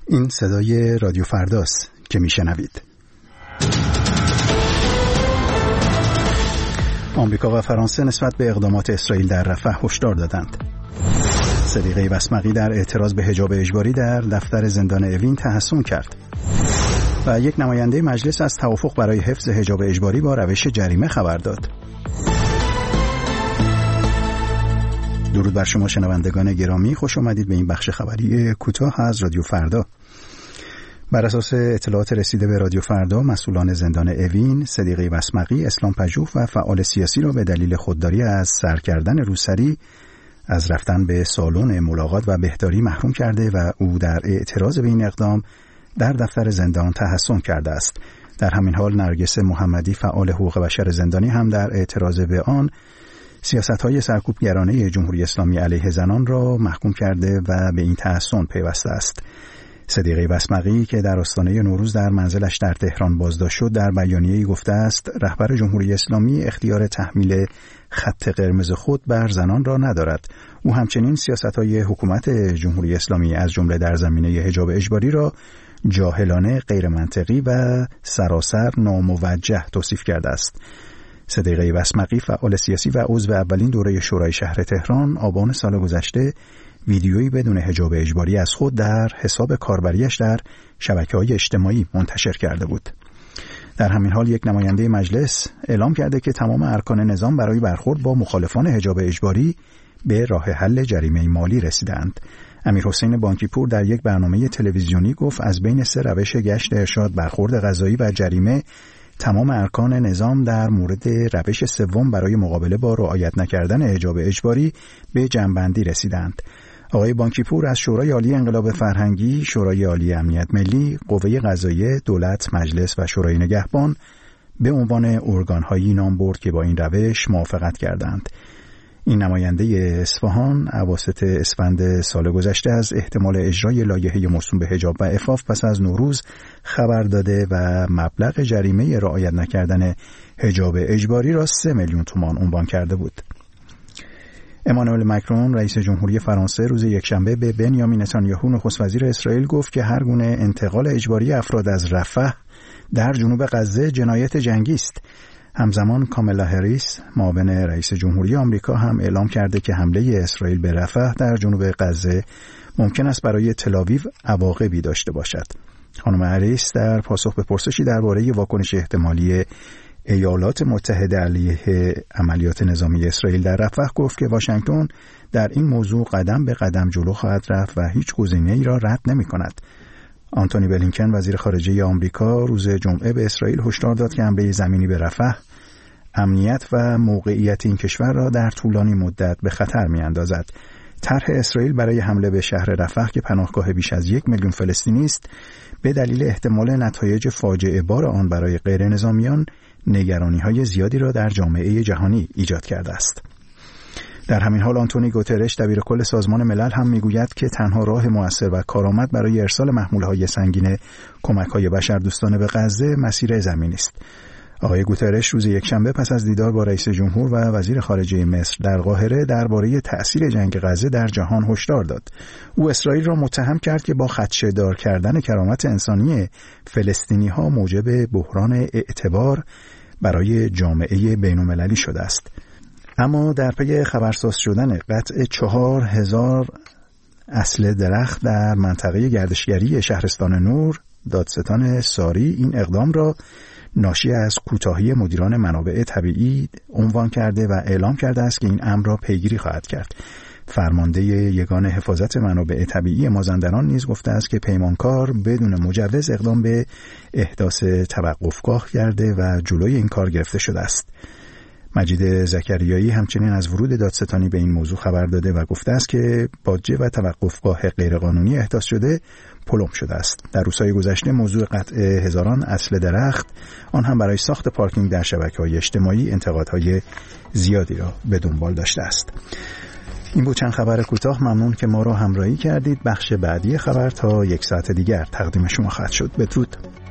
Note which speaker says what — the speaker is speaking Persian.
Speaker 1: این صدای رادیو فرداست که میشنوید. آمریکا و فرانسه نسبت به اقدامات اسرائیل در رفح هشدار دادند. صدیقه بسمقی در اعتراض به حجاب اجباری در دفتر زندان اوین تحسن کرد. و یک نماینده مجلس از توافق برای حفظ حجاب اجباری با روش جریمه خبر داد. درود بر شما شنوندگان گرامی، خوش آمدید به این بخش خبری کوتاه از رادیو فردا. بر اساس اطلاعات رسیده به رادیو فردا، مسئولان زندان اوین صدیقه بسمقی، اسلام پژوه و فعال سیاسی را به دلیل خودداری از سر کردن روسری از رفتن به سالن ملاقات و بهداری محروم کرده و او در اعتراض به این اقدام در دفتر زندان تحسن کرده است. در همین حال نرگس محمدی، فعال حقوق بشر زندانی، هم در اعتراض به آن سیاست‌های سرکوبگرانه جمهوری اسلامی علیه زنان را محکوم کرده و به این تحسن پیوسته است. صدیقه بسمقی که در آستانه نوروز در منزلش در تهران بازداشت شد، در بیانیه‌ای گفته است رهبر جمهوری اسلامی اختیار تحمیل خط قرمز خود بر زنان را ندارد. او همچنین سیاست‌های حکومت جمهوری اسلامی از جمله در زمینه حجاب اجباری را جاهلانه، غیر منطقی و سراسر ناموجه توصیف کرده است. صدیقه بسمقی، فعال سیاسی و عضو اولین دوره شورای شهر تهران، آبان سال گذشته ویدیویی بدون حجاب اجباری از خود در حساب کاربریش در شبکه‌های اجتماعی منتشر کرده بود. در همین حال یک نماینده مجلس اعلام کرده که تمام ارکان نظام برای برخورد با مخالفان حجاب اجباری به راه حل جریمه مالی رسیدند. امیرحسین بانکیپور در یک برنامه تلویزیونی گفت از بین 3 روش گشت ارشاد، برخورد قضایی و جریمه، تمام ارکان نظام در مورد روش سوم برای مقابله با رعایت نکردن حجاب اجباری به جمع‌بندی رسیدند. آقای بانکیپور از شورای عالی انقلاب فرهنگی، شورای عالی امنیت ملی، قوه قضاییه، دولت، مجلس و شورای نگهبان به عنوان ارگان‌هایی نام برد که با این روش موافقت کردند. این نماینده اصفهان اواسط اسفند سال گذشته از احتمال اجرای لایحه موسوم به حجاب و عفاف پس از نوروز خبر داده و مبلغ جریمه رعایت نکردن حجاب اجباری را 3 میلیون تومان عنوان کرده بود. امانوئل مکرون، رئیس جمهوری فرانسه، روز یکشنبه به بنیامین نتانیاهو، نخست وزیر اسرائیل، گفت که هر گونه انتقال اجباری افراد از رفح در جنوب غزه جنایت جنگی است. همزمان کامالا هریس، معاون رئیس جمهوری آمریکا، هم اعلام کرده که حمله اسرائیل به رفح در جنوب غزه ممکن است برای تل‌آویو عواقبی داشته باشد. خانم هریس در پاسخ به پرسشی درباره واکنش احتمالی ایالات متحده علیه عملیات نظامی اسرائیل در رفح گفت که واشنگتن در این موضوع قدم به قدم جلو خواهد رفت و هیچ گزینه‌ای را رد نمی‌کند. آنتونی بلینکن، وزیر خارجه آمریکا، روز جمعه به اسرائیل هشدار داد که حمله زمینی به رفح امنیت و موقعیت این کشور را در طولانی مدت به خطر می‌اندازد. طرح اسرائیل برای حمله به شهر رفح که پناهگاه بیش از 1 میلیون فلسطینی است، به دلیل احتمال نتایج فاجعه بار آن برای غیر نظامیان نگرانی‌های زیادی را در جامعه جهانی ایجاد کرده است. در همین حال آنتونی گوترش، دبیرکل سازمان ملل، هم میگوید که تنها راه مؤثر و کارآمد برای ارسال محموله‌های سنگین کمک‌های بشردوستانه به غزه مسیر زمینی است. آقای گوترش روز یکشنبه پس از دیدار با رئیس جمهور و وزیر خارجه مصر در قاهره درباره تأثیر جنگ غزه در جهان هشدار داد. او اسرائیل را متهم کرد که با خدشه‌دار کردن کرامت انسانی فلسطینی‌ها موجب بحران اعتبار برای جامعه بین‌المللی شده است. اما در پی خبرساز شدن قطع 4000 اصل درخت در منطقه گردشگری شهرستان نور، دادستان ساری این اقدام را ناشی از کوتاهی مدیران منابع طبیعی عنوان کرده و اعلام کرده است که این امر را پیگیری خواهد کرد. فرمانده یگان حفاظت منابع طبیعی مازندران نیز گفته است که پیمانکار بدون مجوز اقدام به احداث توقفگاه کرده و جلوی این کار گرفته شده است. مجید زکریایی همچنین از ورود دادستانی به این موضوع خبر داده و گفته است که باجه و توقفگاه غیرقانونی احداث شده پلم شده است. در روزهای گذشته موضوع قطع هزاران اصل درخت، آن هم برای ساخت پارکینگ در شبکه‌های اجتماعی، انتقادهای زیادی را به دنبال داشته است. این بود چند خبر کوتاه. ممنون که ما را همراهی کردید. بخش بعدی خبر تا 1 ساعت دیگر تقدیم شما خواهد شد. بدرود.